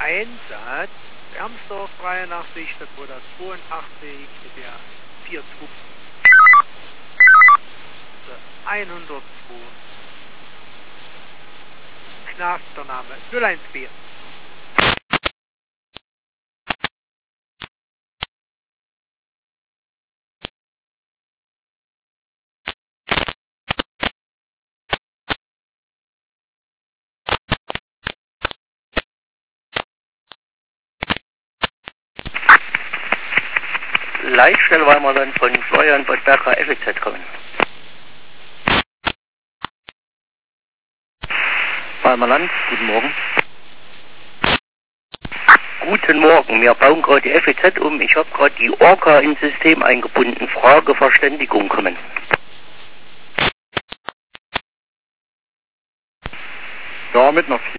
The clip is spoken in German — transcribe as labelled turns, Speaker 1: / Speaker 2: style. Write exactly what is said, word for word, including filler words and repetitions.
Speaker 1: Einsatz. Ermsdorf dreiundachtzig, Stadtbruder zweiundachtzig, mit der vier zwei. hundertzwei. Knast, der Name null eins vier.
Speaker 2: Leitstelle Weimarland von Florian Bosberger F E Z kommen. Weimarland, guten Morgen. Guten Morgen, wir bauen gerade die F E Z um. Ich habe gerade die Orca ins System eingebunden. Frage Verständigung kommen.
Speaker 3: Ja, mit noch